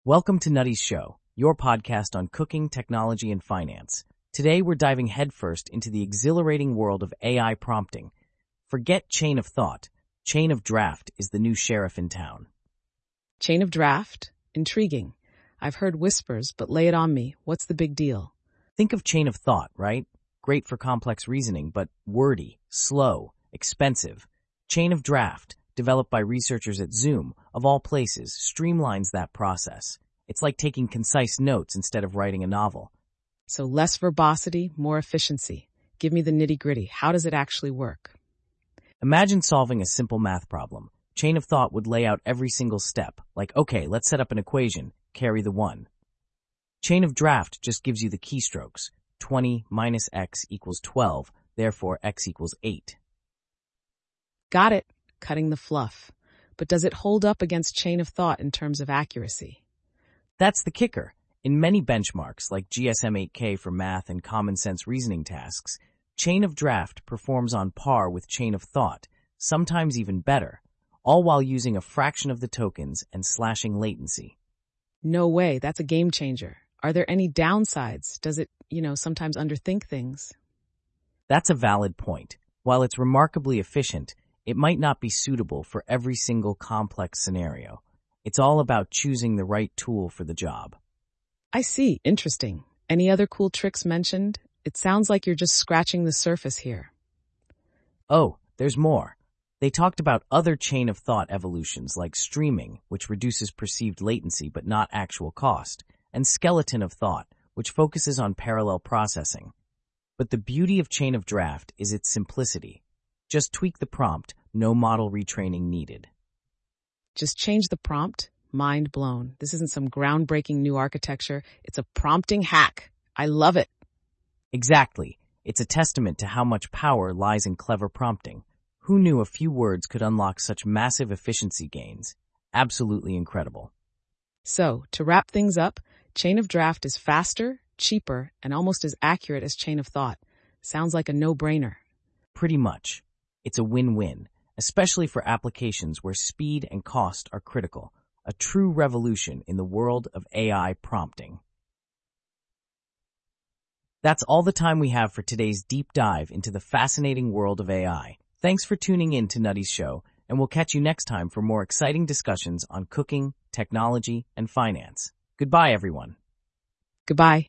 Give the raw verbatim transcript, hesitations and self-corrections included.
Welcome to Nutty's Show, your podcast on cooking, technology, and finance. Today, we're diving headfirst into the exhilarating world of A I prompting. Forget chain of thought. Chain of draft is the new sheriff in town. Chain of draft? Intriguing. I've heard whispers, but lay it on me. What's the big deal? Think of chain of thought, right? Great for complex reasoning, but wordy, slow, expensive. Chain of draft, developed by researchers at Zoom, of all places, streamlines that process. It's like taking concise notes instead of writing a novel. So less verbosity, more efficiency. Give me the nitty-gritty. How does it actually work? Imagine solving a simple math problem. Chain of thought would lay out every single step, like, okay, let's set up an equation, carry the one. Chain of draft just gives you the keystrokes. twenty minus x equals twelve, therefore x equals eight. Got it. Cutting the fluff. But does it hold up against chain of thought in terms of accuracy? That's the kicker. In many benchmarks, like G S M eight K for math and common sense reasoning tasks, chain of draft performs on par with chain of thought, sometimes even better, all while using a fraction of the tokens and slashing latency. No way. That's a game changer. Are there any downsides? Does it, you know, sometimes underthink things? That's a valid point. While it's remarkably efficient, it might not be suitable for every single complex scenario. It's all about choosing the right tool for the job. I see. Interesting. Any other cool tricks mentioned? It sounds like you're just scratching the surface here. Oh, there's more. They talked about other chain of thought evolutions like streaming, which reduces perceived latency but not actual cost, and skeleton of thought, which focuses on parallel processing. But the beauty of chain of draft is its simplicity. Just tweak the prompt, no model retraining needed. Just change the prompt? Mind blown. This isn't some groundbreaking new architecture. It's a prompting hack. I love it. Exactly. It's a testament to how much power lies in clever prompting. Who knew a few words could unlock such massive efficiency gains? Absolutely incredible. So, to wrap things up, chain of draft is faster, cheaper, and almost as accurate as chain of thought. Sounds like a no-brainer. Pretty much. It's a win-win, especially for applications where speed and cost are critical. A true revolution in the world of A I prompting. That's all the time we have for today's deep dive into the fascinating world of A I. Thanks for tuning in to Nutty's Show, and we'll catch you next time for more exciting discussions on cooking, technology, and finance. Goodbye, everyone. Goodbye.